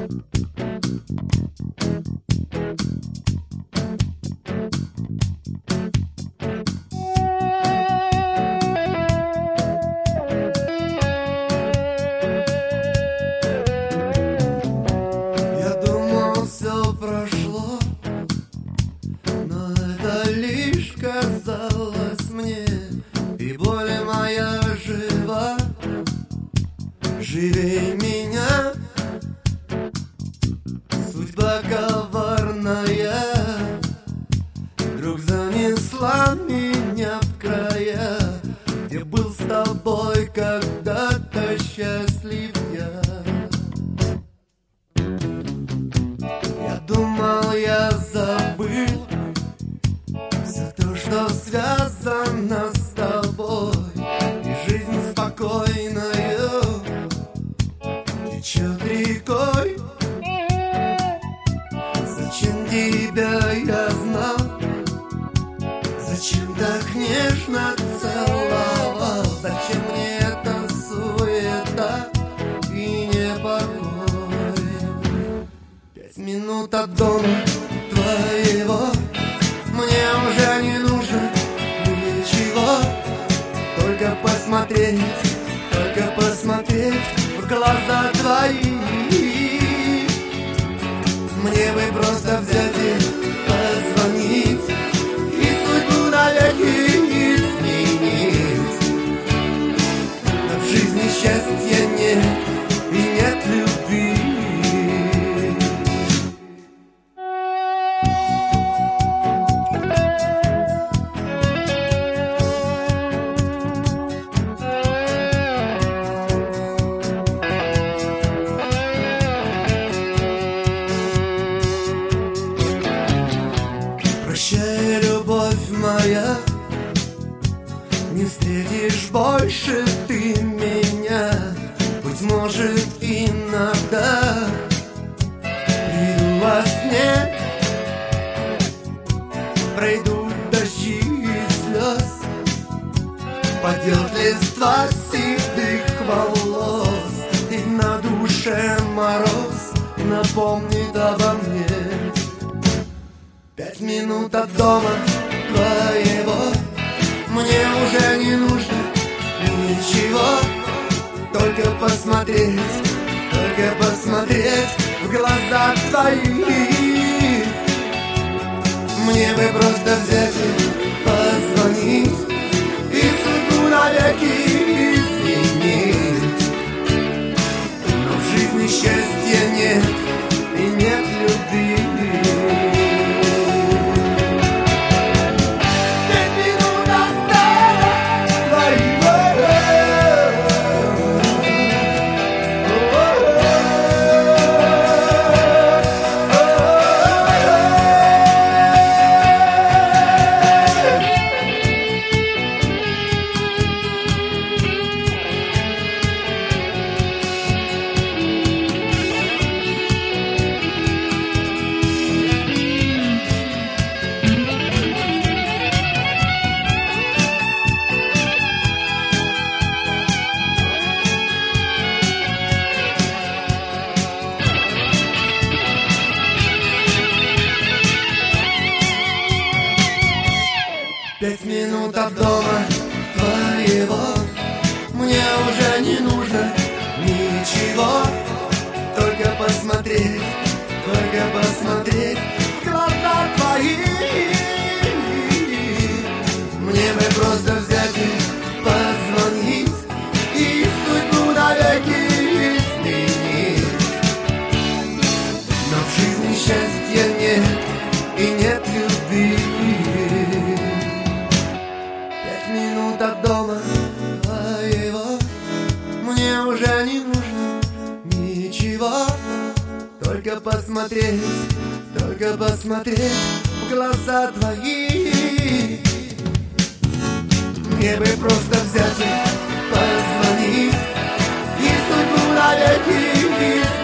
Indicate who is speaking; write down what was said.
Speaker 1: Казалось мне, и боль моя жива, живей меня. Судьба коварная вдруг занесла меня в края, где был с тобой когда-то счастлив я. Я думал, я забыл все то, что связано с тобой, и жизнь спокойною течет рекой. Зачем тебя я знал? Зачем так нежно целовал? Зачем мне эта суета и непокой? 5 минут от дома твоего мне уже не нужно ничего, только посмотреть в глаза твои. Мне бы просто взять и позвонить, и судьбу навеки изменить. Но в жизни счастья нет и нет любви. Прощай, любовь моя, не встретишь больше ты меня. Быть может, иногда приду во сне, пройдут дожди и слез, падет листва седых волос, и на душе мороз напомнит обо мне. 5 минут от дома твоего мне уже не нужно ничего, только посмотреть в глаза твои. Мне бы просто взять и позвонить, и судьбу навеки изменить. Но в жизни счастья нет и нет любви. Пять минут от дома твоего мне уже не нужно ничего, только посмотреть в глаза твои. Мне бы просто взять и позвонить, и судьбу навеки изменить. Но в жизни счастья нет и нет любви. 5 минут от дома твоего мне уже не нужно ничего, только посмотреть в глаза твои. Мне бы просто взять и позвонить, и судьбу навеки изменить.